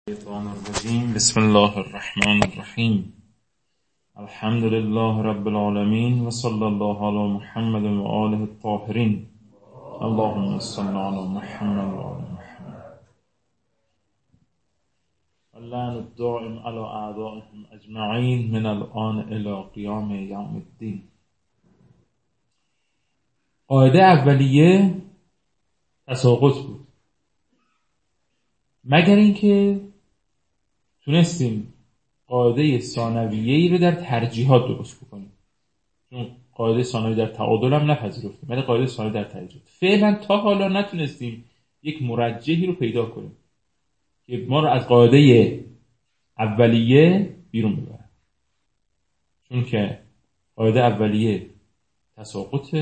الشیطان الرجیم. بسم الله الرحمن الرحیم. الحمد لله رب العالمین و صلی الله علی محمد و آله الطاهرین. اللهم صل علی محمد و آل محمد. اللعن الدائم علی اعدائهم اجمعین من الآن الی قیام یوم الدین. قاعده اولیه تساقط بود، مگر اینکه تونستیم قاعده ثانویه‌ای رو در ترجیحات درست بکنیم، چون قاعده ثانوی در تعادل هم نپذیرفتیم، ولی قاعده ثانوی در ترجیحات فعلا تا حالا نتونستیم یک مرجحی رو پیدا کنیم که ما رو از قاعده اولیه بیرون ببره، چون که قاعده اولیه تساقط،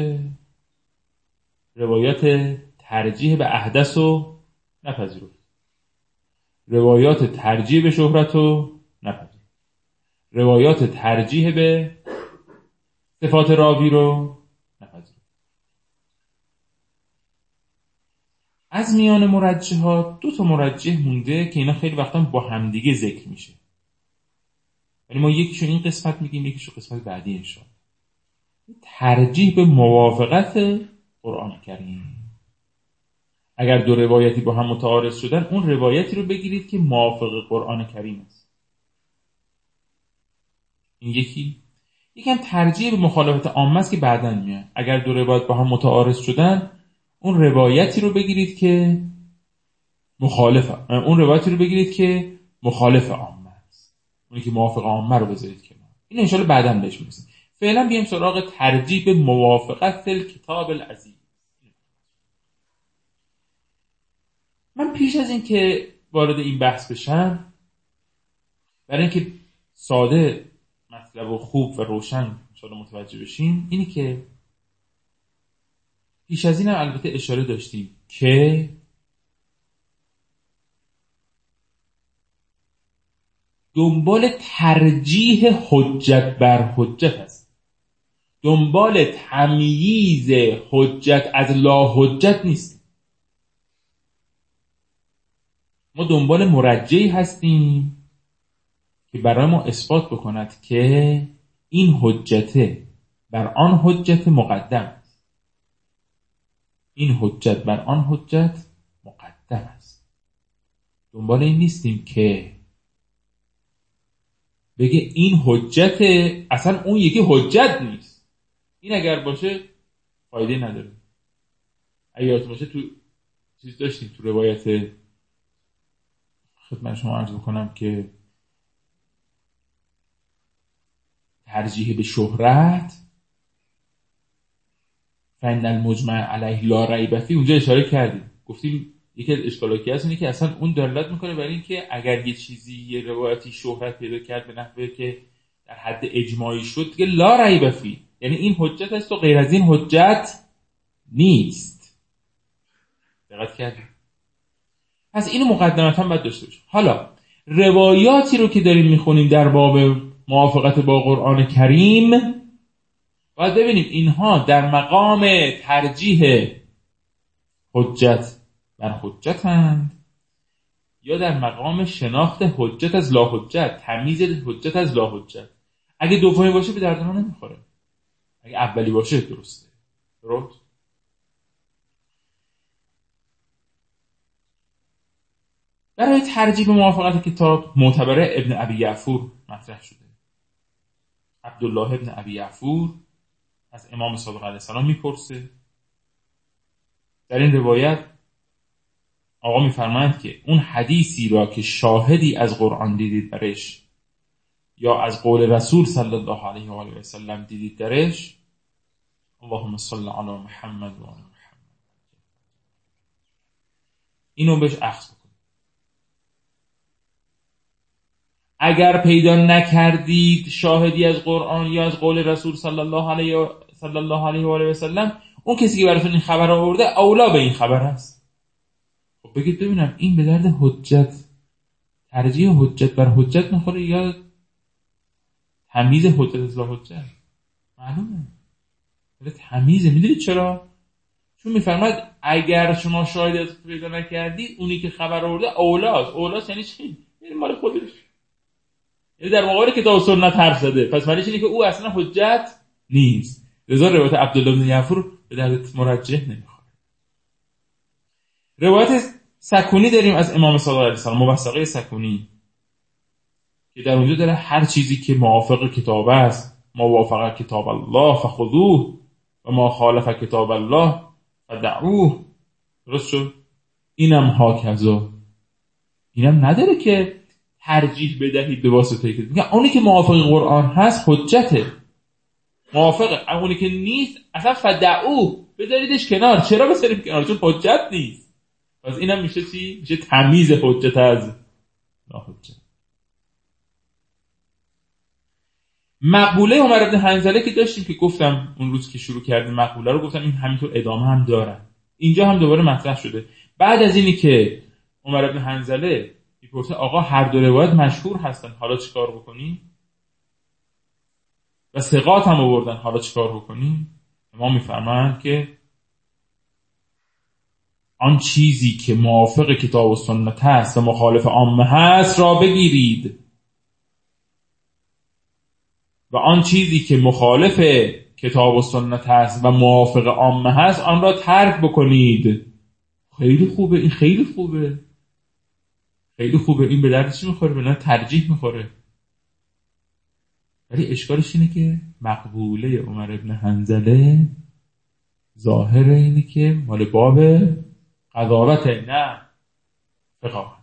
روایات ترجیح به احدث رو نپذیرفت، روایات ترجیح به شهرت رو نپذیرفت، روایات ترجیح به صفات راوی رو نپذیرفت. از میان مرجحات دو تا مرجح مونده که اینا خیلی وقتا با همدیگه ذکر میشه، ولی ما یکیشو این قسمت میگیم، یکیشو قسمت بعدی انشاءالله. ترجیح به موافقت قرآن کریم. اگر دو روایتی با هم متعارض شدن، اون روایتی رو بگیرید که موافق قرآن کریم است. این یکم ترجیح به مخالفت عامه است که بعداً میاد. اگر دو روایت با هم متعارض شدن، اون روایتی رو بگیرید که مخالف عامه است. اونی که موافق عامه رو بذارید کنار. این ان شاءالله بعداً بهش میرسیم. فعلا بیایم سراغ ترجیح به موافقت کتاب العزیز. من پیش از این که وارد این بحث بشم، برای اینکه ساده مطلب و خوب و روشن انشاءالله متوجه بشیم، اینی که پیش از این هم البته اشاره داشتیم که دنبال ترجیح حجت بر حجت است، دنبال تمییز حجت از لا حجت نیست. ما دنبال مرجحی هستیم که برای ما اثبات بکند که این حجت بر آن حجت مقدم است. این حجت بر آن حجت مقدم است. دنبال این نیستیم که بگه این حجت، اصلا اون یکی حجت نیست. این اگر باشه فایده نداره. اگه یادتون باشه تو چیز داشتیم، تو روایت خدمت شما عرض بکنم که ترجیح به شهرت فإن المجمع علیه لا ریب فیه، اونجا اشاره کردیم، گفتیم یکی از اشکالات که هست اینه که اصلا اون دلالت میکنه برای این که اگر یه چیزی، یه روایتی شهرت پیدا کرد به نحوی که در حد اجماعی شد، دیگه لا ریب فیه، یعنی این حجت است و غیر از این حجت نیست. دقت کردیم؟ پس اینو مقدمتا باید داشته باشیم. حالا روایاتی رو که داریم میخونیم در باب موافقت با قرآن کریم، باید ببینیم اینها در مقام ترجیح حجت بر حجتند یا در مقام شناخت حجت از لا حجت، تمییز حجت از لا حجت. اگه دومی باشه به درد ما نمیخوره، اگه اولی باشه درسته. درست؟ برای ترجیح به موافقت کتاب معتبره ابن ابی یعفور مطرح شده. عبدالله ابن ابی یعفور از امام صادق علیه السلام میپرسه. در این روایت آقا میفرمایند که اون حدیثی را که شاهدی از قرآن دیدید درش یا از قول رسول صلی الله علیه و آله و سلم دیدید درش، اللهم صل علی محمد و آل محمد، اینو بهش اخذ بکنید. اگر پیدا نکردید شاهدی از قرآن یا از قول رسول صلی الله علیه و آله و سلم، اون کسی که براتون این خبر آورده اولا به این خبر است. خب بگید ببینم این به درد حجت، ترجیح حجت بر حجت میخوره یا تمییز حجت از لا حجت؟ معلومه ولی تمییزه. میدونید چرا؟ چون میفرماید اگر شما شاهدی از پیدا نکردید، اونی که خبر آورده اولاست. اولاست یعنی چی؟ مال خودش، یعنی در مقابل کتاب و سنت حرف زده، پس معنیش اینه که او اصلا حجت نیست. لذا روایت عبدالله بن یعفور به درد مرجح نمیخوره. روایت سکونی داریم از امام صادق علیه السلام، موثقه سکونی، که در اونجا داره هر چیزی که موافق کتاب است، ما وافق کتاب الله فخذوه و ما خالف کتاب الله فدعوه. درست شد؟ اینم هاکذا، اینم نداره که ترجیح بدهید به واسطه که میگه اونی که موافق قرآن هست حجته، موافقه، اونی که نیست اصلا فدعوه، بذاریدش کنار. چرا بذاریم کنار؟ چون حجت نیست. پس اینم میشه چی؟ میشه تمیز حجت از ناحجت. مقبوله عمر بن حنظله که داشتیم که گفتم اون روز که شروع کردیم مقبوله رو، گفتم این همینطور ادامه هم داره، اینجا هم دوباره مطرح شده. بعد از اینی که عمر بن حنظله میپرسه آقا هر دو روایت مشهور هستن، حالا چیکار بکنیم؟ و ثقات هم آوردن، حالا چیکار بکنیم؟ امام میفرمایند که آن چیزی که موافق کتاب و سنت هست و مخالف عامه هست را بگیرید و آن چیزی که مخالف کتاب و سنت هست و موافق عامه هست آن را ترک بکنید. خیلی خوبه، این خیلی خوبه، خیلی خوبه. این به درد چی میخوره؟ به درد ترجیح میخوره. ولی اشکالش اینه که مقبوله عمر ابن حنظله ظاهر اینه که مال باب قضاوت، نه فقاهت.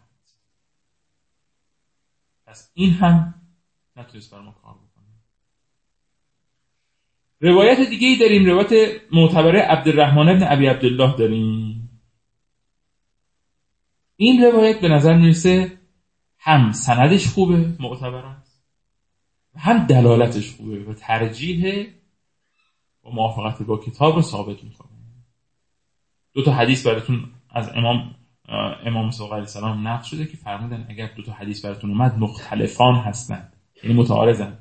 پس این هم نتونست بر ما کار بکنه. روایت دیگه ای داریم، روایت معتبره عبدالرحمن ابن ابی عبدالله داریم. این روایت به نظر میرسه هم سندش خوبه، معتبر است، هم دلالتش خوبه و ترجیح و موافقت با کتاب رو ثابت میکنه. دو تا حدیث براتون از امام صادق علیه السلام نقل شده که فرمودن اگر دو تا حدیث براتون اومد مختلفان هستند، یعنی متعارضن،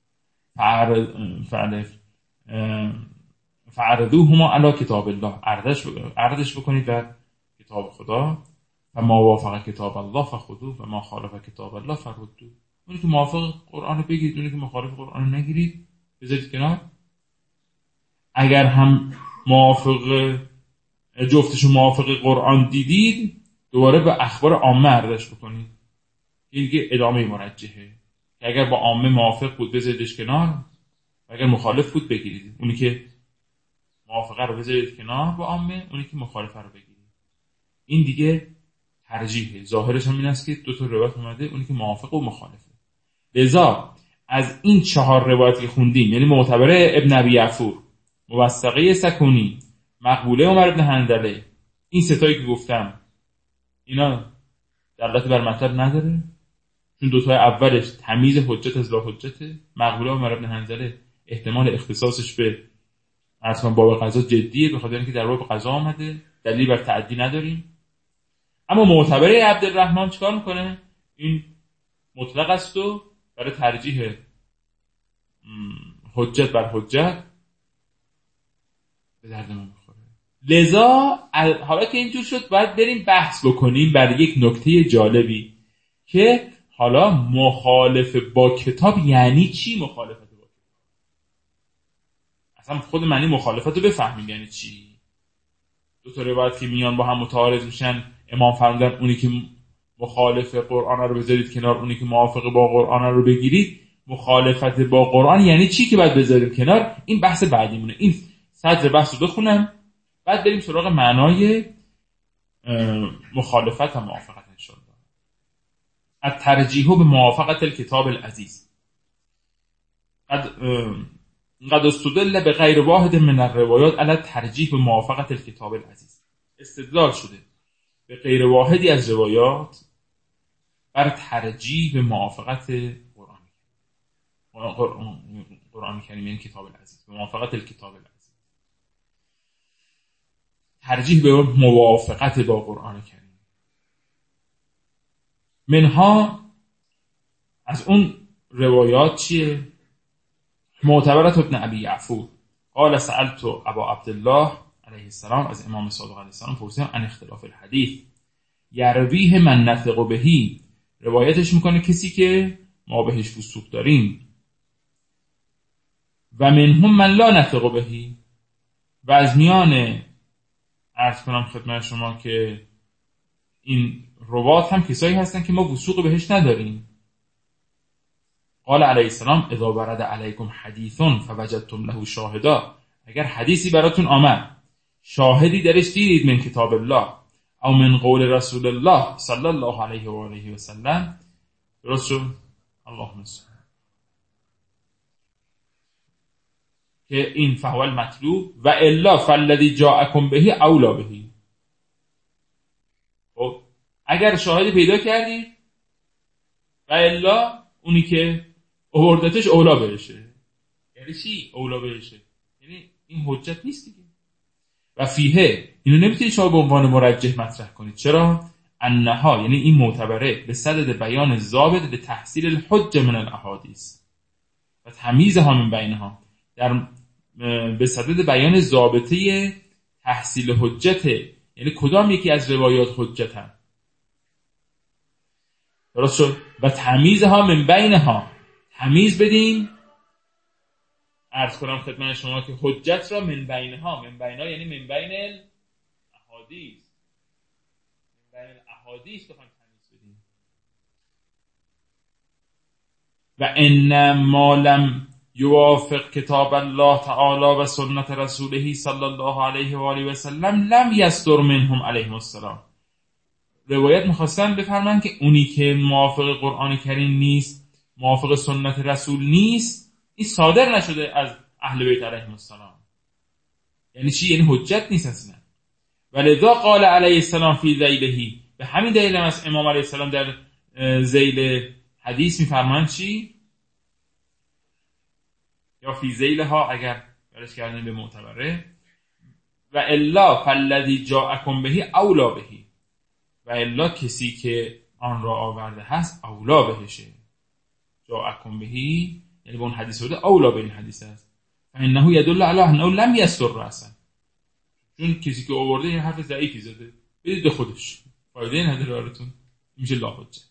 فعرضوهما علی کتاب الله، عرضش بکنید بر کتاب خدا، و ما وافق کتاب الله فخذوه و ما خالف کتاب الله فردوه. اونی که موافق قرآن رو بگیرید، اونی که مخالف قرآن رو نگیرید، بذارید کنار. اگر هم موافق جفتشون موافق قرآن دیدید، دوباره به اخبار عامه عرضش بکنید. این دیگه ادامه مرجحه که اگر با عامه موافق بود بذاریدش کنار، و اگر مخالف بود بگیرید. اونی که موافقه رو بذارید کنار با عامه، اونی که مخالفه رو بگیرید. این دیگه ترجیحه. ظاهرش هم این است که دو تا روایت اومده، اونی که موافق و مخالفه. لذا از این 4 روایتی که خوندیم، یعنی معتبره ابن ابی یعفور، موثقه سکونی، مقبوله عمر ابن حنظله، این ستایی که گفتم اینا دلالت بر مطلب نداره، چون دوتای اولش تمیز حجت از لا حجته. مقبوله عمر ابن حنظله احتمال اختصاصش به اصلا باب قضا جدیه، به خاطر اینکه در باب قضا آمده، دلیل بر تعدی نداریم. اما معتبره عبدالرحمن چیکار میکنه؟ این مطلق است و برای ترجیح حجت بر حجت به درد ما میخوره. لذا حالا که اینجور شد باید بریم بحث بکنیم بر یک نکته جالبی که حالا مخالف با کتاب یعنی چی؟ مخالفت با کتاب اصلا خود معنی مخالفت رو بفهمیم یعنی چی. دو تا روایت که میان با هم متعارض میشن، امام فرمودن اونی که مخالف قرآن رو بذارید کنار، اونی که موافق با قرآن رو بگیرید. مخالفت با قرآن یعنی چی که باید بذاریم کنار؟ این بحث بعدی مونه. این صدر بحث رو بخونم بعد بریم سراغ معنای مخالفت و موافقت انشاءالله. الترجیح به موافقت الکتاب العزیز قد استدل به غیر واحد من الروایات علی ترجیح به موافقت الکتاب العزیز. استدلال شده به غیر واحدی از روایات بر ترجیح به موافقت قرآن کریم، یعنی کتاب العزیز، به موافقت الکتاب العزیز، ترجیح به موافقت با قرآن کریم. منها از اون روایات چیه؟ معتبرت ابن ابی یعفور قال سألت ابا عبدالله علیه السلام، از امام صادق علیه السلام پرسیدم عن اختلاف الحدیث یرویه من نطق بهی روایتش میکنه کسی که ما بهش وثوق داریم. و منهم من لا نثق بهی، و از میان عرض کنم خدمت شما که این روات هم کسایی هستن که ما وثوق بهش نداریم. قال علیه السلام اذا ورد علیکم حدیث فوجدتم له شاهدا، اگر حدیثی براتون آمد شاهدی درش دیدید من کتاب الله او من قول رسول الله صلی الله علیه و آله و سلم، درست شد؟ اللهم صل، که این فهو المطلوب و الا فالذی جاءکم بهی اولا بهی. خب اگر شاهدی پیدا کردید و الا اونی که آوردتش اولا بهشه. یعنی چی اولا بهشه؟ یعنی این حجت نیست دیگه. و فیه، اینو نمیتونید شما به عنوان مرجح مطرح کنید. چرا؟ انها، یعنی این معتبره به صدد بیان ضابط به تحصیل الحجه من الاحادیث و تمیزها من بینها، در به صدد بیان ضابطه تحصیل حجت، یعنی کدام یکی از روایات حجتن. درست شد؟ و تمیزها من بینها، تمیز بدیم، عرض کنم خدمت شما که حجت را من بینها، من بینها یعنی من بین الاحادیث، من بین الاحادیث بخوایم تمیز بدیم. و ان ما لم یوافق کتاب الله تعالی و سنت رسوله صلی الله علیه و آله و سلم لم یصدر منهم علیهم السلام. روایت میخواستن بفرماین که اونی که موافق قرآن کریم نیست، موافق سنت رسول نیست، این صادر نشده از اهل بیت علیهم السلام. یعنی چی؟ یعنی حجت نیست اصلا. ولذا قال علیه السلام فی ذیلهی، به همین دلیل هم از امام علیه السلام در ذیل حدیث میفرمایند چی؟ یا فی ذیلها اگر برش کردن به معتبره، و الا فالذی جاءکم بهی اولا بهی، و الا کسی که آن را آورده هست اولا بهشه. جاءکم بهی یعنی به اون حدیث بوده، اولا به این حدیث هست. فانه یدل علی انه لم یسر اصلا، چون کسی که آورده این حرف ضعیفی زده، بدید خودش، فایده نداره براتون، میشه لا حجت.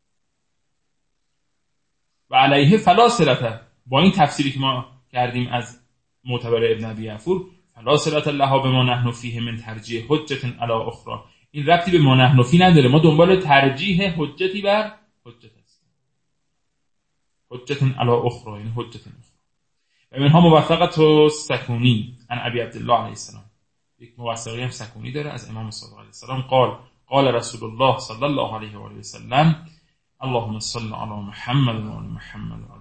و علیه فلا صلة، با این تفسیری که ما کردیم از معتبر ابن ابی عفور، فلا صلة لها بما نحن فیه من ترجیح حجت علی اخرى، این ربطی به ما نحن فی نداره، ما دنبال ترجیح حجتی بر حجت هستیم. حجت علی اخرى یعنی حجت اخرى. و منها موثقه سکونی عن ابی عبدالله علیه السلام، یک موثقی هم سکونی داره از امام صادق علیه السلام، قال رسول الله صلی الله علیه و آله و سلم اللهم صل علی محمد و آل محمد و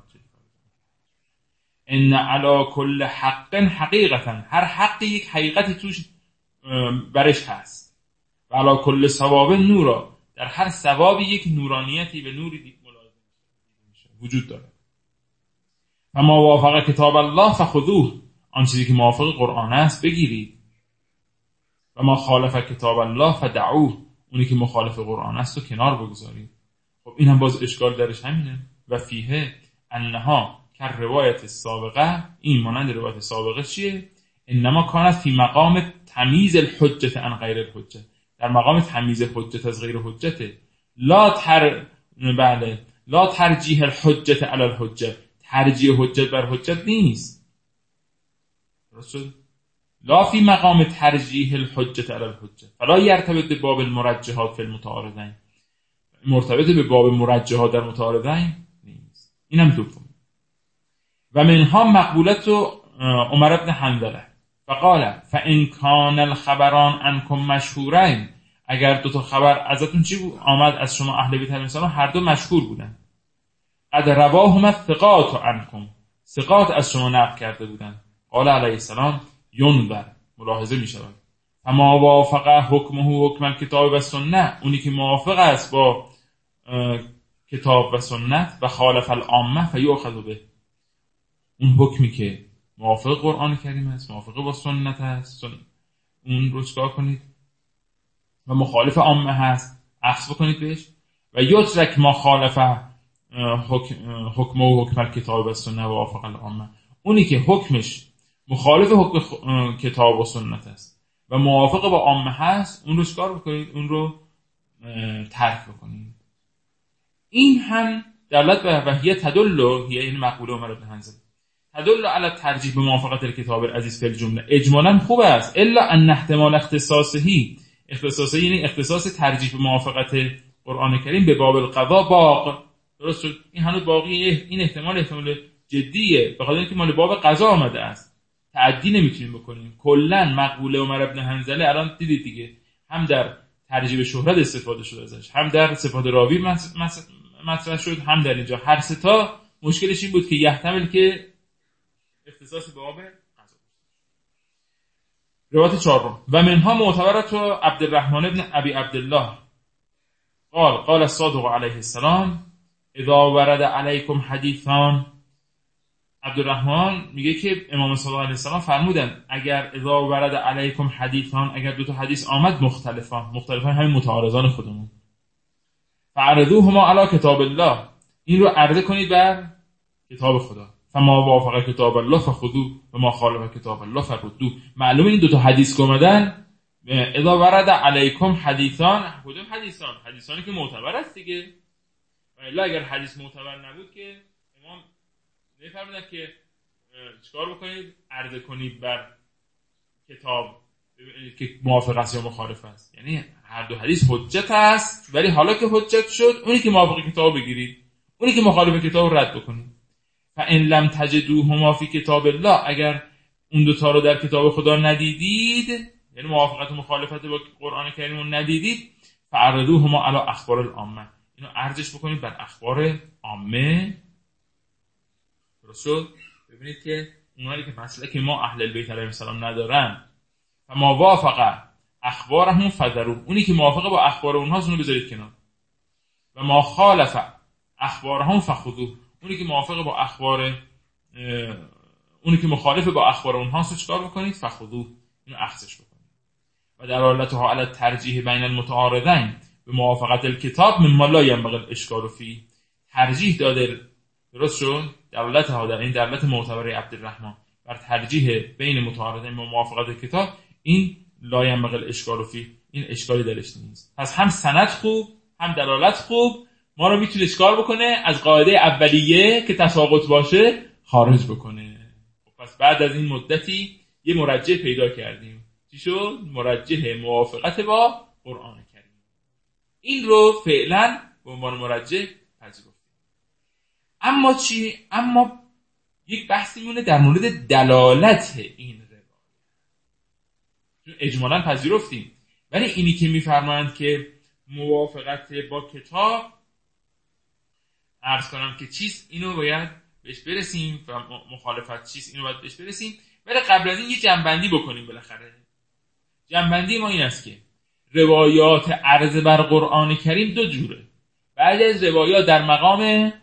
ان علی کل حق حقیقتا، هر حقی یک حقیقتی توش برش هست. و علی کل ثواب نورا، در هر ثوابی یک نورانیتی به نوری ملازم میشه وجود داره. و ما وافق کتاب الله فخذوه، آن چیزی که موافق قرآن است بگیرید. و ما خالف کتاب الله فدعوه، اونی که مخالف قرآن است رو کنار بگذارید. خب این هم باز اشکال درش همینه. و فیه انها که روایت سابقه، این مانند روایت سابقه چیه؟ انما کانت فی مقام تمیز الحجت عن غیر الحجت، در مقام تمیز حجت از غیر حجته. لا ترجیح الحجت علی الحجت، ترجیح حجت بر حجت نیست. درست شد؟ لا فی مقام ترجیح الحجت علی الحجت فلا یرتبط به باب المرجحات فی المتعارضین، مرتبط به باب مرجحات در متعارضین نیست. اینم دوم. و منها مقبولت عمر بن حنظله فقال فان کان الخبران عنکم مشهورین، اگر دو تا خبر ازتون چی بود آمد از شما اهل بیت علیهم السلام، هر دو مشهور بودن، قد رواهما الثقات عنکم، ثقات از شما نقل کرده بودن، قال علیه السلام ینظر، ملاحظه می شود. اما وافق حکمه حکم الکتاب و سنت، اونی که موافق است با کتاب و سنت، و خالف العامه فیؤخذ به، اون حکمی که موافق قرآن کریم است، موافق با سنت است، اون رو چکار کنید؟ و مخالف عامه هست اخذ بکنید بهش. و یترک ما خالف حکمه و حکم الکتاب و سنت و وافق العامه، اونی که حکمش مخالف حکم کتاب و سنت است و موافق با عامه هست، اون رو چکار بکنید؟ اون رو ترک بکنید. این هم دلالت به وحیه تدل هی این مقوله عمر بن حنظله تدل علی ترجیح به موافقت الکتاب العزیز فی الجمله. اجمالا خوب است، الا ان احتمال اختصاصه یعنی اختصاص ترجیح به موافقت قرآن کریم به باب القضا باق. درست شد؟ این هنوز باقیه. این احتمال جدیه، به خاطر اینکه مال باب قضا آمده است، تعدی نمیتونیم بکنیم. کلا مقوله عمر بن حنظله الان دیدید دیگه، هم در ترجیح به شهرت استفاده شده ازش، هم در صفات راوی مطرح شد، هم در اینجا. هر سه تا مشکلش این بود که یحتمل که اختصاص به باب قضا. روایت 4 و منها معتبرت عبدالرحمن ابن ابی عبدالله قال الصادق علیه السلام اذا ورد علیکم حدیثان. عبدالرحمن میگه که امام صادق علیه السلام فرمودن اگر اذا ورد علیکم حدیثان، اگر دو تا حدیث آمد مختلفان همین متعارضان خودمون، فعرضوهما علی کتاب الله، این رو عرضه کنید بر کتاب خدا. فما وافق کتاب الله فخذوه و ما خالف کتاب الله فردوه. معلومه این دو تا حدیث که اومدن اذا ورد علیکم حدیثان، کدوم حدیثان؟ حدیثانی که معتبر است دیگه. الا اگر حدیث معتبر نبود که امام نفرمودن که چیکار بکنید؟ عرضه کنید بر کتاب که موافق است یا مخالف است. یعنی هر دو حدیث حجت است، ولی حالا که حجت شد اونی که موافق کتاب بگیرید، اونی که مخالف کتاب رد بکنید. فان لم تجدوهما فی کتاب الله، اگر اون دو تا رو در کتاب خدا ندیدید، یعنی موافقت و مخالفت با قرآن کریم رو ندیدید، فعرضوهما علی اخبار العامه، اینو ارجش بکنید بر اخبار عامه. درست شد؟ ببینید که اونایی که مسلک ما اهل البیت علیهم السلام ندارن، فما وافق اخبارهم فذروه، اونی که موافقه با اخبار اونها اونو بذارید کنار. و ما خالف اخبارهم فخذوه، اونی که موافقه با اخبار اونی که مخالف با اخبار اونها رو چیکار بکنید؟ فخذوه، اینو اخذش بکنید. و دلالتها علی ترجیح بین المتعارضین به موافقت الکتاب مما لا ينبغي الاشکال فیه، ترجیح داده. درست شد؟ دلالتها در این دلالت معتبره عبدالرحمن بر ترجیح بین متعارضین به موافقت کتاب، این لا ينبغي الاشکال فیه، این اشکالی درش نیست. پس هم سند خوب، هم دلالت خوب، ما رو میتونه اشکال بکنه، از قاعده اولیه که تساقط باشه خارج بکنه. پس بعد از این مدتی یه مرجح پیدا کردیم. چی شد؟ مرجح موافقت با قرآن کریم. این رو فعلا به عنوان مرجح پذیرفتیم. اما چی؟ اما یک بحثی میمونه در مورد دلالت این روایت. چون اجمالاً پذیرفتیم، ولی اینی که میفرمایند که موافقت با کتاب، عرض کنم که چیست، اینو باید بهش برسیم و مخالفت چیست، اینو باید بهش برسیم. ولی قبل از این یه جنبندی بکنیم. بالاخره جنبندی ما این است که روایات عرض بر قرآن کریم دو جوره. بعضی از روایات در مقام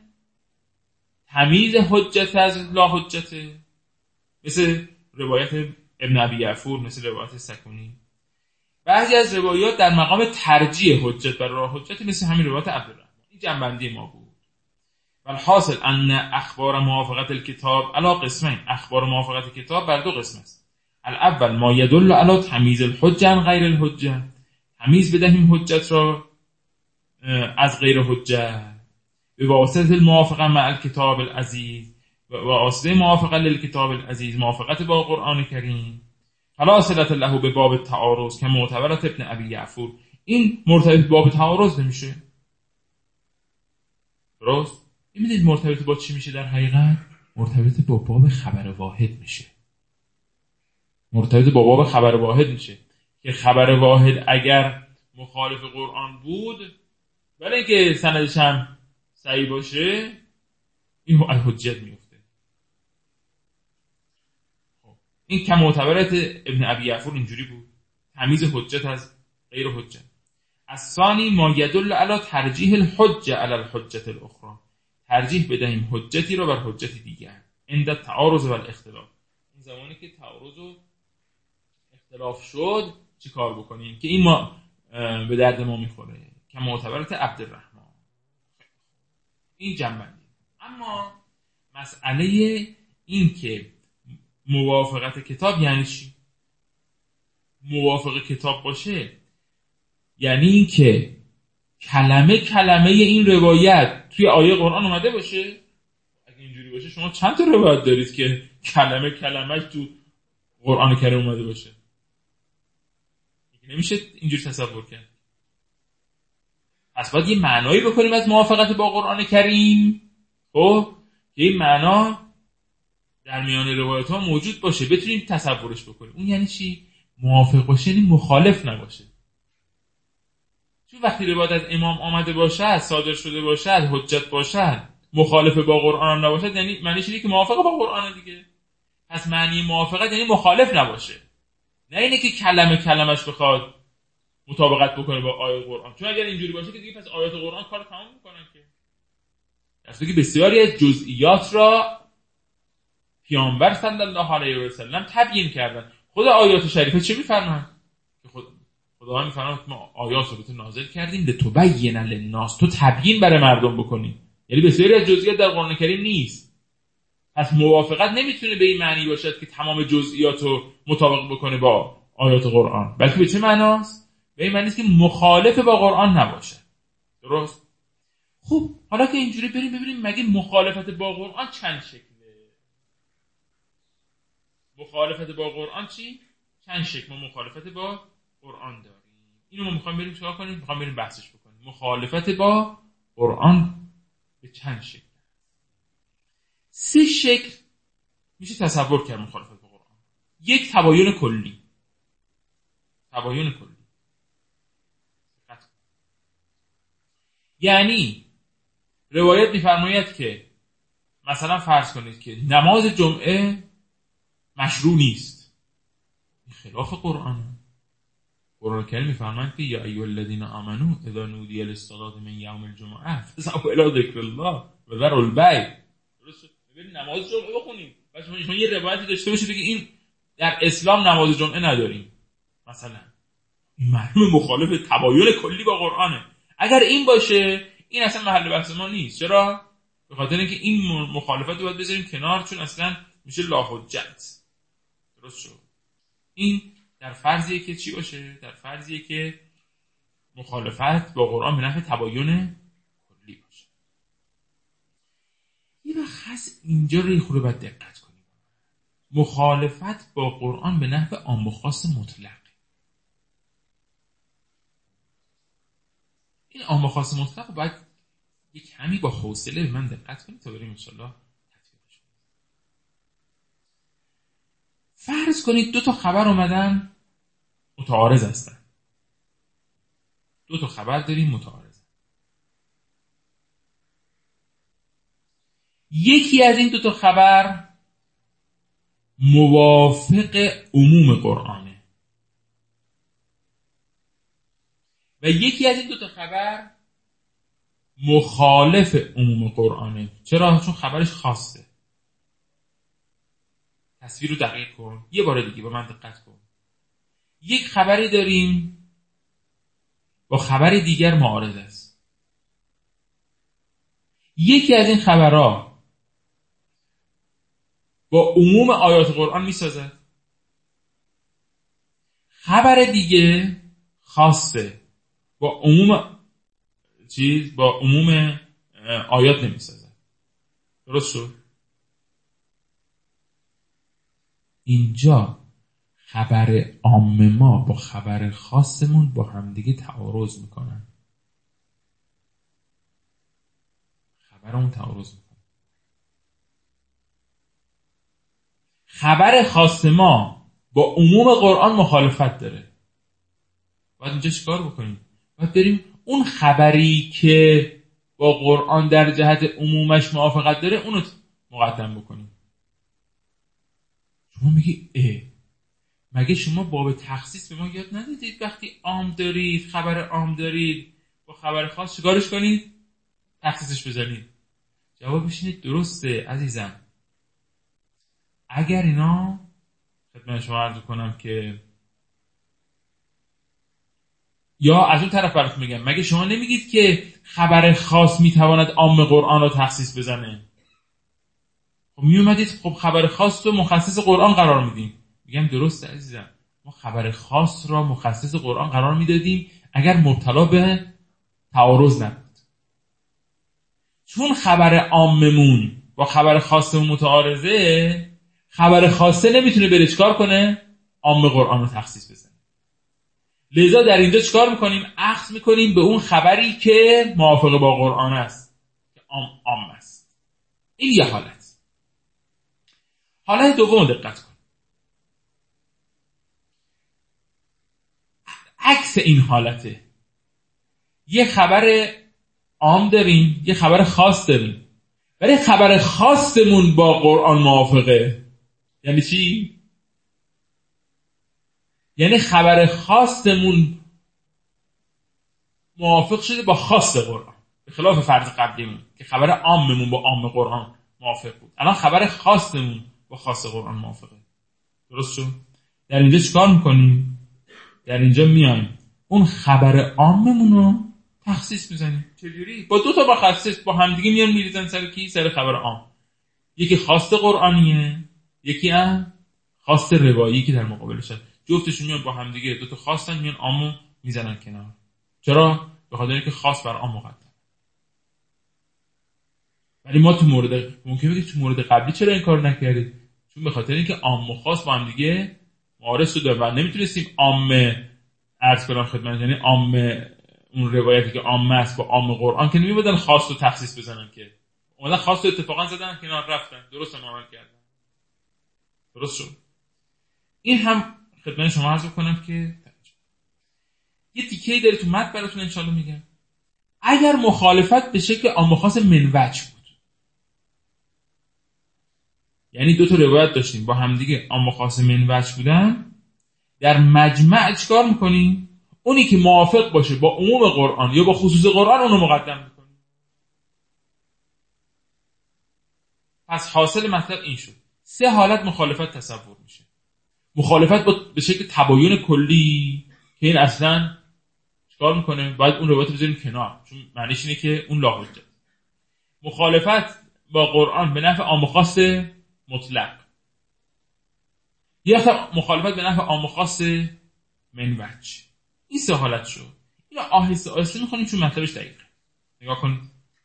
تمیز حجت از لا حجته، مثل روایت ابن ابی یعفور، مثل روایت سکونی. بعضی از روایات در مقام ترجیح حجت بر لا حجت، مثل همین روایت عبدالرحمن. این جنبندی ما بود. والحاصل ان اخبار موافقت الکتاب علی قسمین، اخبار موافقت کتاب بر دو قسم است. الاول ما يدل علی تمییز الحجه عن غیر الحجه، تمیز بدهیم حجت را از غیر حجت به واسطه الموافقه مع الکتاب العزیز، و واسطه موافقه للکتاب العزیز، موافقت با قرآن کریم. فلا صلة له به باب التعارض که معتبرت ابن ابی یعفور، این مرتبط باب تعارض نمیشه. درست؟ این میدید مرتبط با چی میشه در حقیقت؟ مرتبط با باب خبر واحد میشه. مرتبط با باب خبر واحد میشه که خبر واحد اگر مخالف قرآن بود، ولی اینکه سندش هم صحیح باشه، این حجت میفته. این که معتبرت ابن ابی یعفور اینجوری بود، تمیز حجت از غیر حجت. الثانی ما يدل علی ترجیح الحجه علی الحجه الاخرى، ترجیح بدهیم حجتی را بر حجتی دیگر عند التعارض و الاختلاف. این زمانی که تعارض و اختلاف شد چی کار بکنیم که این ما به درد ما میخوره، که معتبرت عبدالرحمن. این جنبندی. اما مسئله این که موافقت کتاب یعنی چی؟ موافق کتاب باشه یعنی این که کلمه این روایت توی آیه قرآن اومده باشه؟ اگه اینجوری باشه شما چند تا روایت دارید که کلمه کلمه‌اش تو قرآن کریم اومده باشه؟ نمیشه اینجوری تصور کرد. پس باید یه معنایی بکنیم از موافقت با قرآن کریم، خب که این معنا در میان روایت ها موجود باشه، بتونیم تصورش بکنیم. اون یعنی چی؟ موافق باشه یعنی مخالف نباشه. چون وقتی روایت از امام آمده باشد، صادر شده باشد، حجت باشد، مخالف با قرآن نباشد، یعنی معنیش اینه که موافق با قرآن دیگه. پس معنی موافقت یعنی مخالف نباشه، نه اینه که کلمش بخواد مطابقت بکنه با آیه قرآن. چون اگر اینجوری باشه که دیگه پس آیات قرآن کار تمام میکنن که. اصلا که بسیاری از جزئیات را پیامبر صلی الله علیه و سلم تبیین کردن. خود آیات شریفه چه میفرمایند؟ که خدا میفرماید ما آیات رو نازل کردیم لتبین للناس، تو تبیین برای مردم بکنی. یعنی بسیاری از جزئیات در قرآن کریم نیست. پس موافقت نمیتونه به این معنی باشد که تمام جزئیات رو مطابق بکنه با آیات قرآن، بلکه به چه معناست؟ به این معنی است که مخالف با قرآن نباشه. درست؟ خب حالا که اینجوری بریم ببینیم مگه مخالفت با قرآن چند شکله؟ مخالفت با قرآن چی؟ چند شکل ما مخالفت با قرآن داریم. اینو ما میخوایم بریم چیکار کنیم؟ میخوایم بریم بحثش بکنیم. مخالفت با قرآن به چند شکل؟ 3 شکل میشه تصور کرد مخالفت با قرآن. 1 تباین کلی. تباین کلی یعنی روایت میفرماید که مثلا فرض کنید که نماز جمعه مشروع نیست. این خلاف قرآنه. قرآن کریم میفرماید که یا ایها الذین آمنو اذا نودی للصلاة من یوم الجمعه فاسعوا الی ذکر الله و ذروا البیع. درسته؟ ببین نماز جمعه بخونید. بعد شما یه روایتی داشته باشید که این در اسلام نماز جمعه نداریم. مثلا این معلومه مخالف تباین کلی با قرآنه. اگر این باشه این اصلا محل بحث ما نیست. چرا؟ به خاطر اینکه این مخالفت رو باید بذاریم کنار، چون اصلا میشه لا حجت. درست شد؟ این در فرضیه که چی باشه؟ در فرضیه که مخالفت با قرآن به نفع تباین کلی باشه. یه خاص اینجا رو خود باید دقت کنیم. مخالفت با قرآن به نفع عام و خاص مطلق. این عام و خاص مطلق باید یک کمی با حوصله به من دقت کنید تا بریم ان شاء الله تطبیقش کنیم. فرض کنید 2 تا خبر اومدن متعارض هستن. 2 تا خبر داریم متعارض. یکی از این 2 تا خبر موافق عموم قرآنه و یکی از این 2 تا خبر مخالف عموم قرآنه. چرا؟ چون خبرش خاصه. تصویر رو دقیق کن. یه بار دیگه با من دقت کن. یک خبری داریم با خبر دیگر معارض است. یکی از این خبرها با عموم آیات قرآن میسازد. خبر دیگه خاصه، با عموم آیات نمیسازد. درست شد؟ اینجا خبر عام ما با خبر خاصمون با همدیگه تعارض میکنن. خبرمون تعارض میکنه. خبر خاص ما با عموم قرآن مخالفت داره. باید اینجا چیکار بکنیم؟ باید بریم اون خبری که با قرآن در جهت عمومش موافقت داره اونو مقدم بکنیم. شما میگی مگه شما باب تخصیص به ما یاد ندادید وقتی عام دارید، خبر عام دارید، با خبر خاص چیکارش کنید؟ تخصیصش بزنید. جوابش اینه درسته عزیزم. اگر اینا خدمت شما عرض کنم که یا از اون طرف براتون میگم، مگه شما نمیگید که خبر خاص میتواند عام قرآن را تخصیص بزنه؟ خب میومدید خب خبر خاص رو مخصص قرآن قرار میدیم. میگم درسته عزیزم، ما خبر خاص را مخصص قرآن قرار میدادیم اگر مبتلا به تعارض نبود. چون خبر عاممون با خبر خاصمون متعارضه، خبر خاصه نمیتونه بره چیکار کنه؟ عام قرآن رو تخصیص بزنه. لذا در اینجا چیکار میکنیم؟ اخذ میکنیم به اون خبری که موافق با قرآن است، که عام است. این یه حالت. حالت دوم دقت کن. عکس این حالته. یه خبر عام داریم، یه خبر خاص داریم، ولی خبر خاصمون با قرآن موافقه. یعنی چی؟ یعنی خبر خاصمون موافق شده با خاص قرآن، به خلاف فرض قبلیمون که خبر عاممون با عام قرآن موافق بود. الان خبر خاصمون با خاص قرآن موافقه. درست شد؟ در اینجا چیکار میکنیم؟ در اینجا میایم اون خبر عاممون رو تخصیص میزنیم. چجوری؟ با دو تا مخصص با همدیگه میان میریزن سر کی؟ سر خبر عام. یکی خاص قرآنیه، یکی هم خاص روایی که در مقابلش هست. جفتشون میان با همدیگه دو تا خاصن، میان عامو میزنن کنار. چرا؟ به خاطر اینکه خاص بر عام مقدم. ولی ما تو مورد ممکنه بگید تو مورد قبلی چرا این کار نکردید؟ چون به خاطر اینکه عام و خاص با همدیگه معارض شده و نمیتونستیم عام عرض کنم خدمت، یعنی عام اون روایتی که عام است با عام قرآن که نمیبودن خاص رو تخصیص بزنن، که اومدن خاص رو اتفاقا زدن کنار رفتن، درست عمل کردن. درست شد. این هم خدمت شما عرض کنم که یه تیکه‌ای داره تو متن براتون انشالله میگم. اگر مخالفت به شکل عام و خاص منوج بود، یعنی دو تا روایت داشتیم با همدیگه عام و خاص منوج بودن، در مجمع چیکار میکنیم؟ اونی که موافق باشه با عموم قرآن یا با خصوص قرآن اونو مقدم میکنیم. پس حاصل مطلب این شد. سه حالت مخالفت تصور میشه. مخالفت به شکل تباین کلی که این اصلا چیکار میکنه؟ باید اون روایت رو بذاریم کنار، چون معنیش اینه که اون لا حجت. مخالفت با قرآن به نفع عام و خاص مطلق، یا مخالفت به نفع عام و خاص منوج. این سه حالت شد. اینو آهسته آهسته میخونیم چون مطلبش دقیقه. نگاه کن.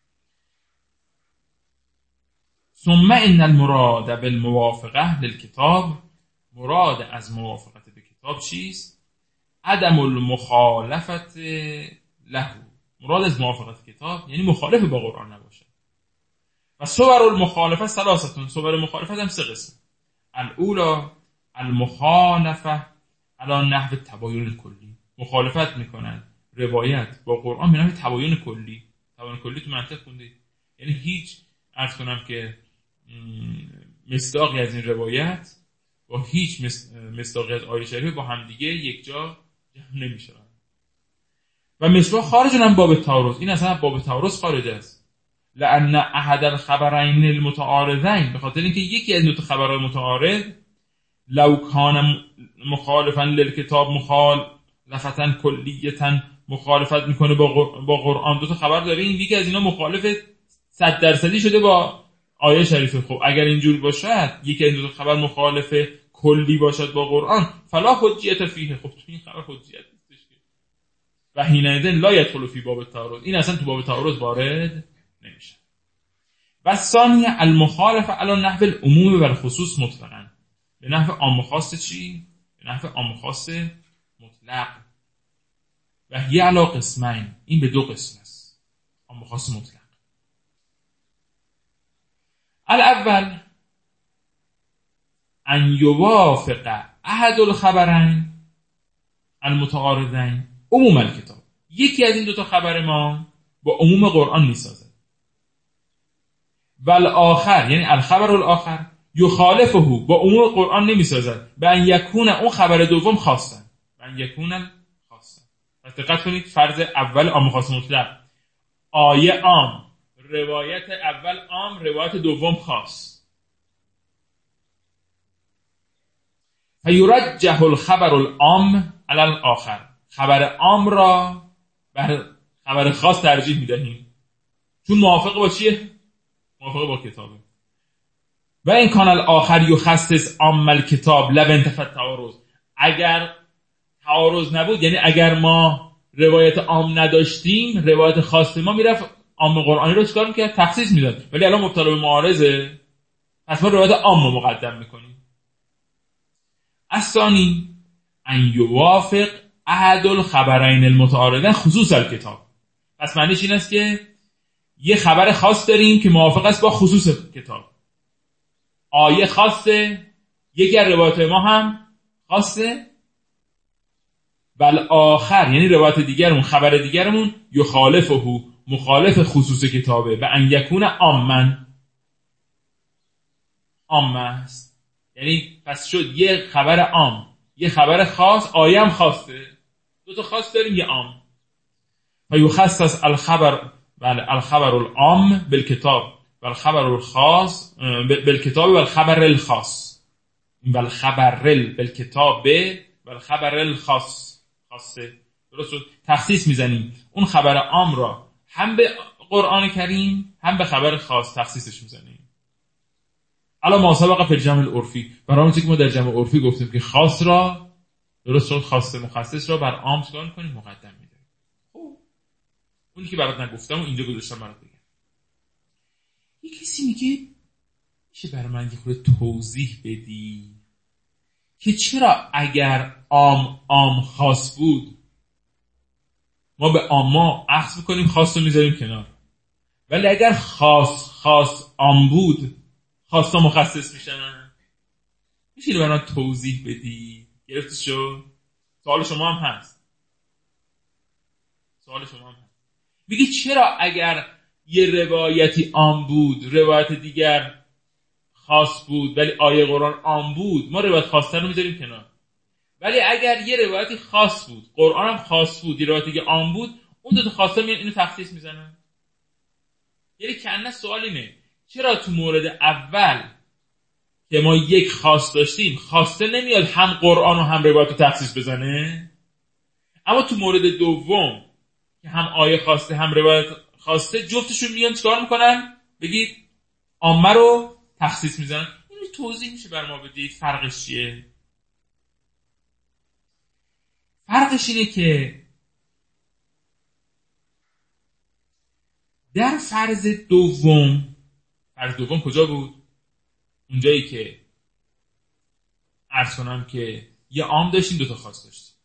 ثم ان المراد بالموافقه للکتاب، مراد از موافقت به کتاب چیست؟ عدم المخالفت له. مراد از موافقت کتاب یعنی مخالف با قرآن نباشه. و صور المخالفه ثلاثه. صور مخالفت هم سه قسم. الاولی المخالفه علی نحو تباین کلی. مخالفت میکنن روایت با قرآن به نحو تباین کلی. تباین کلی تو منطق خوندید، یعنی هیچ عرض کنم که مصداقی از این روایت با هیچ مصداقی از آیه شریفه با همدیگه یک جا جمع نمیشه. و مصداق خارج هم باب تعارض، این اصلا باب تعارض خارج است. لأن احد الخبرین المتعارضین، به خاطر اینکه یکی از دو تا خبرهای متعارض لو کان مخالفا للکتاب مخالفتا کلیتا، مخالفت میکنه با قرآن. دو تا خبر داریم، یکی از اینا مخالف 100% شده با آیه شریفه. خب اگر اینجور باشد، یکی از دو تا خبر مخالف کلی باشد با قرآن، فلا حجیت فیه. خب تو این خبر حجیت نیستش که، و حینئذ لا يدخل فی باب التعارض. این اصلا تو باب تعارض وارد نمیشه. و ثانی المخالفه علی نحو العموم و الخصوص مطلقاً، به نحو عام خاص چی؟ به نحو عام خاص مطلق. و هی علی قسمین، این به دو قسم است، عام خاص مطلق. الاول ان یوافق احد الخبرین المتعارضین عموم الکتاب. یکی از این دو تا خبر ما با عموم قرآن میسازد. و الاخر یعنی الخبر الاخر یخالفه، با عموم قرآن نمیسازد. به ان یکون اون خبر دوم خاصن، به ان یکون خاصن. پس دقت کنید، فرض اول عام خاص مطلق، آیه عام، روایت اول عام، روایت دوم خاص. فیرجح الخبر العام علی الاخر، خبر عام را بر خبر خاص ترجیح میدهیم، چون موافق با چیه؟ موافق با کتابه. و این کان الاخر یخصص عام الکتاب لو انتفت تعارض. اگر تعارض نبود، یعنی اگر ما روایت عام نداشتیم، روایت خاص ما میرفت عام قرآنی رو چیکار میکرد؟ تخصیص میداد. ولی الان مبتلا به معارضه، پس ما روایت عام رو مقدم میکنیم. الثانی ان یوافق احد الخبرین المتعارضین خصوص الکتاب. پس معنیش این است که یه خبر خاص داریم که موافق است با خصوص کتاب. آیه خاصه، یکی از روایت ما هم خاصه، بل آخر یعنی روایت دیگرمون، خبر دیگرمون یخالفه، مخالف خصوص کتابه، و ان یکون عامن، عام است. یعنی پس شد یه خبر عام، یه خبر خاص، آیه هم خاصه، دو تا خاص داریم، یه عام. فیخصص الخبر، بله، الخبر العام بالکتاب و الخبر الخاص بالکتاب و الخبر الخاص، و الخبر بالکتاب و الخبر الخاص، خاصه. درست شد؟ تخصیص میزنیم اون خبر عام را هم به قرآن کریم هم به خبر خاص تخصیصش میزنیم. الان ما سبق فی الجمع العرفی، برای اون چیزی که ما در جمع عرفی گفتیم که خاص را، درست شد، خاص مخصص را بر عام چیکار می‌کنیم؟ مقدم می‌داریم. خب اونی که برات نگفتم و اینجا گذاشتم برات بگم. یه کسی میگه میشه برای من یه خورده توضیح بدی که چرا اگر عام خاص بود ما به عاما اخذ می‌کنیم، خاص رو می‌ذاریم کنار، ولی اگر خاص عام بود خاصا مخصص میشن؟ میشه برای من توضیح بدی؟ گرفتی شد؟ سوال شما هم هست. میگی چرا اگر یه روایتی عام بود، روایت دیگر خاص بود، ولی آیه قرآن عام بود، ما روایت خاص‌تر رو میذاریم کنار، ولی اگر یه روایتی خاص بود، قرآن هم خاص بود، یه روایتی که عام بود، اون دو تا خاصه میان اینو تخصیص میزنن؟ یعنی کنه سوال اینه چرا تو مورد اول که ما یک خاص داشتیم، خواسته نمیاد هم قرآن و هم روایت رو تخصیص بزنه، اما تو مورد دوم که هم آیه خواسته هم روایت خواسته، جفتشون میان چیکار میکنن؟ بگید عامه رو تخصیص میزنن. اینو توضیح میشه بر ما بدید فرقش چیه؟ فرقش اینه که در فرض دوم کجا بود؟ اونجایی که عرض کنم که یه عام داشتیم، دو تا خاص داشتیم.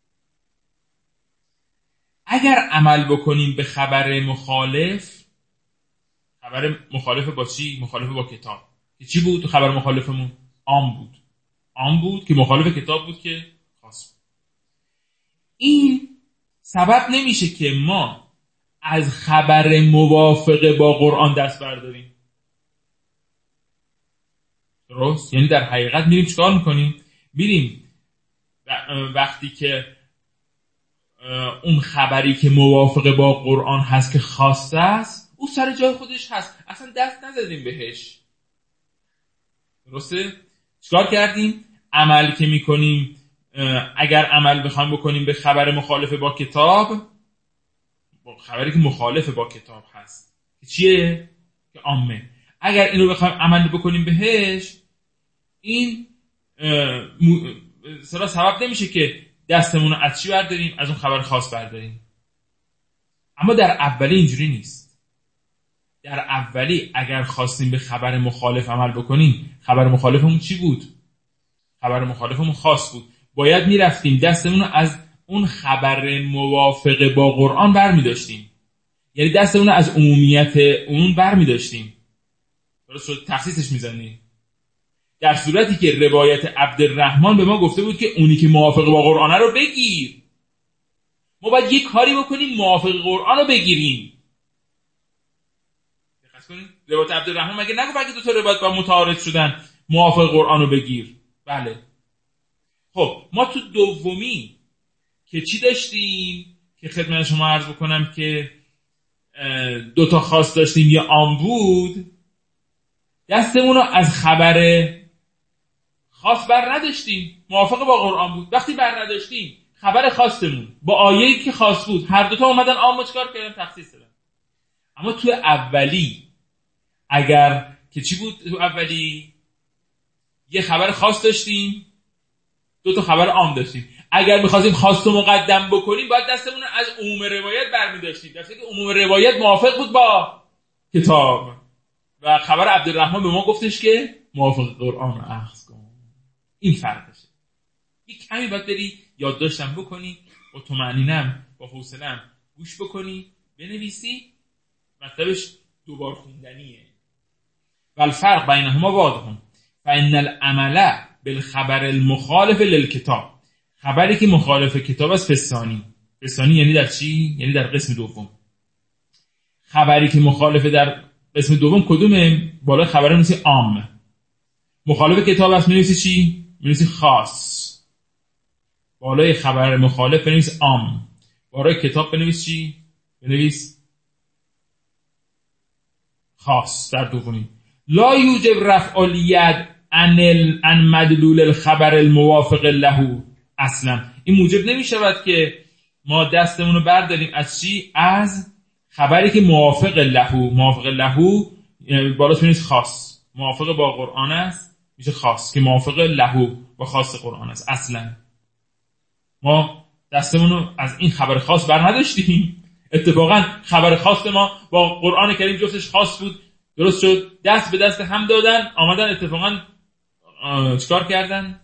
اگر عمل بکنیم به خبر مخالف با چی؟ مخالف با کتاب. که چی بود؟ خبر مخالفمون عام بود که مخالف کتاب بود که خاص بود. این سبب نمیشه که ما از خبر موافق با قرآن دست برداریم. درست؟ یعنی در حقیقت میریم چیکار میکنیم؟ میریم وقتی که اون خبری که موافق با قرآن هست که خاصه است، او سر جای خودش هست، اصلا دست نزدیم بهش. درسته؟ چیکار کردیم؟ عمل که میکنیم، اگر عمل بخوایم بکنیم به خبر مخالف با کتاب، با خبری که مخالف با کتاب هست که چیه؟ که عامه، اگر اینو بخوایم عمل بکنیم بهش، این سبب نمیشه که دستمون رو از چی برداریم؟ از اون خبر خاص برداریم. اما در اولی اینجوری نیست. در اولی اگر خواستیم به خبر مخالف عمل بکنیم، خبر مخالفمون چی بود؟ خبر مخالفمون خاص بود. باید میرفتیم دستمون رو از اون خبر موافق با قرآن برمی داشتیم، یعنی دستمون رو از عمومیت اون برمی داشتیم. درست شد؟ تخصیصش میزنیم. در صورتی که روایت عبدالرحمن به ما گفته بود که اونی که موافق با قرآن رو بگیر. ما باید یک کاری بکنیم موافق قرآن رو بگیریم. دقت کنید، روایت عبدالرحمن مگه نگفت اگه دو تا روایت با متعارض شدن موافق قرآن رو بگیر؟ بله. خب ما تو دومی که چی داشتیم که خدمت شما عرض بکنم که دو تا خاص داشتیم، یه عام بود، دستمون رو از خبر خاص بر نداشتیم، موافق با قرآن بود. وقتی بر نداشتیم، خبر خاصمون با آیه‌ای که خاص بود، هر دوتا اومدن عامو چیکار کردن؟ تخصیص دادن. اما تو اولی اگر که چی بود؟ تو اولی یه خبر خاص داشتیم، دو تا خبر عام داشتیم. اگر می‌خواستیم خاص و مقدم بکنیم باید دستمون رو از عموم روایت برمی‌داشتیم، در حالی که عموم روایت موافق بود با کتاب و خبر عبدالرحمن به ما گفتش که موافق قرآن رو اخذ کن. این فرقشه. یک کمی باید بری یادداشتم بکنی، با طمأنینه‌ام با حوصله‌ام گوش بکنی، بنویسی، مطلبش دوبار خوندنیه. والفرق بینهما واضح فإن العمل بالخبر المخالف للکتاب، خبری که مخالف کتاب است فسانی. فسانی یعنی در چی؟ یعنی در قسم دوم. خبری که مخالف در قسم دوم کدومه؟ بالا خبر می‌نویسی عام. مخالف کتاب است می‌نویسی چی؟ می‌نویسی خاص. بالای خبر مخالف بنویس عام. بالای کتاب بنویس چی؟ بنویس خاص در دومی. لا یوجب رفع الید عن مدلول الخبر الموافق له اصلا. این موجب نمی‌شود که ما دستمون رو برداریم از چی؟ از خبری که موافق له. موافق له بالاش بنویس خاص. موافق با قرآن است میشه خاص، که موافق له با خاص قرآن است. اصلا ما دستمون رو از این خبر خاص بر نداشتیم. اتفاقا خبر خاص ما با قرآن کریم جفتش خاص بود. درست شد، دست به دست هم دادن، آمدن اتفاقا چیکار کردن؟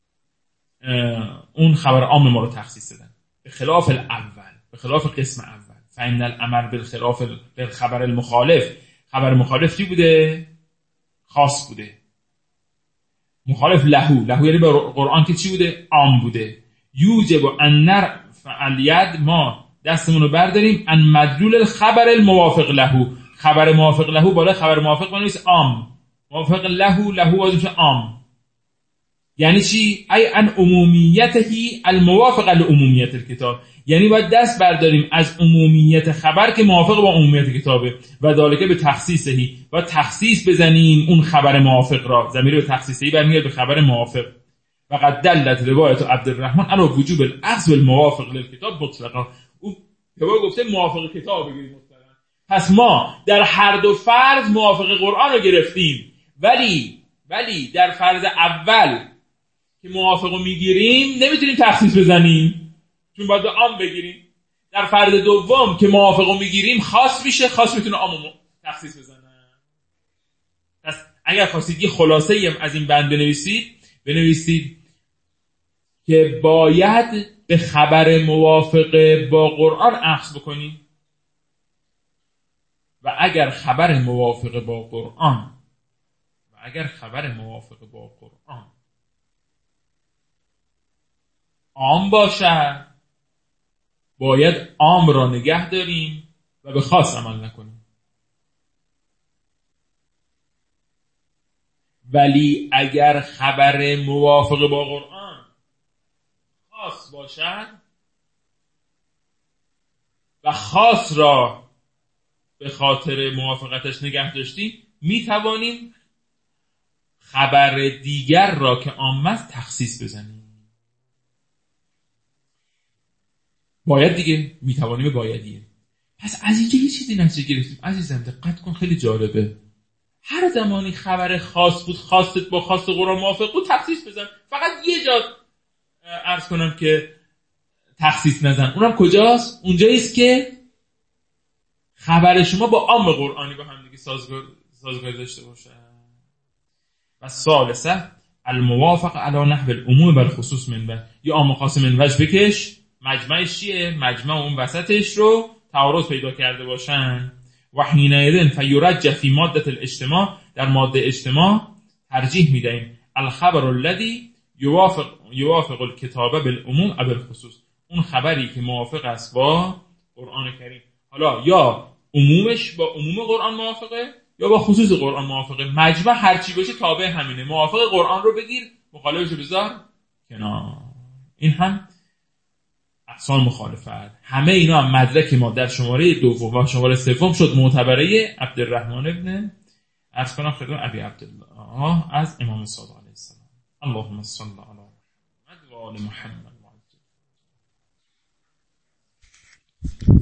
اون خبر عام ما رو تخصیص دادن، به خلاف الاول، به خلاف قسم اول. فإن الامر بالخلاف بالخبر المخالف. خبر مخالف چی بوده؟ خاص بوده. مخالف له یعنی به قرآن که چی بوده؟ عام بوده. یوجب ان نرفع الید، ما دستمون رو برداریم ان مدلول الخبر الموافق له. خبر موافق له بالا خبر موافق بنویس عام. موافق له واسه عام. یعنی چی؟ ای ان عمومیته الموافق لعمومیت الکتاب. یعنی باید دست برداریم از عمومیت خبر که موافق با عمومیت کتابه و ذالکه به تخصیصهی، و تخصیص بزنیم اون خبر موافق را. ضمیر به تخصیصهی برمیگرده به خبر موافق. و قد دلت روایت عبدالرحمن علی وجوب الاخذ بالموافق للکتاب مطلقا. او گفته موافق کتاب بگیریم مطلقا. پس ما در هر دو فرض موافق قرآن رو گرفتیم، ولی در فرض اول که موافق رو میگیریم نمیتونیم تخصیص بزنیم، چون باید به عام بگیریم. در فرض دوم که موافق رو میگیریم خاص میشه، خاص میتونه عام رو تخصیص بزنه. پس اگر خواستید یه خلاصه از این بند بنویسید که باید به خبر موافق با قرآن اخذ بکنیم، و اگر خبر موافق با قرآن عام باشد باید عام را نگه داریم و به خاص عمل نکنیم. ولی اگر خبر موافق با قرآن خاص باشد و خاص را به خاطر موافقتش نگه داشتیم، می توانیم خبر دیگر را که عام است تخصیص بزنیم. باید دیگه، می توانیم بایدیه. پس از اینجا یه چیزی نتیجه گرفتیم عزیزم، دقت کن، خیلی جالبه. هر زمانی خبر خاص بود، خاصت با خاص قرآن موافق بود، تخصیص بزن. فقط یه جا عرض کنم که تخصیص نزن. اونم کجاست؟ اونجاییست که خبر شما با عام قرآنی با هم دیگه سازگاری داشته باشه. و ثالثه الموافق علی نحو العموم بر خصوص منبع. یا عام خاص منبعش بکش، مجمعش چیه؟ مجمع اون وسطش رو تعارض پیدا کرده باشن. و حینئذ فیرجح فی ماده الاجتماع، در ماده اجتماع ترجیح میدیم الخبر الذی یوافق الکتاب بالعموم او بالخصوص. اون خبری که موافق است با قرآن کریم. حالا یا عمومش با عموم قرآن موافقه یا با خصوص قرآن موافقه. مجمع هرچی باشه تابع همینه. موافق قرآن رو بگیر، مخالفش رو بذار کنار. این هم اقسام مخالفت. همه اینا هم مدرک ما در شماره دوم و شماره سوم شد معتبره عبدالرحمن ابن عرض کنم خدمت ابی عبدالله از امام صادق علیه السلام. اللهم صل علی محمد و آل محمد.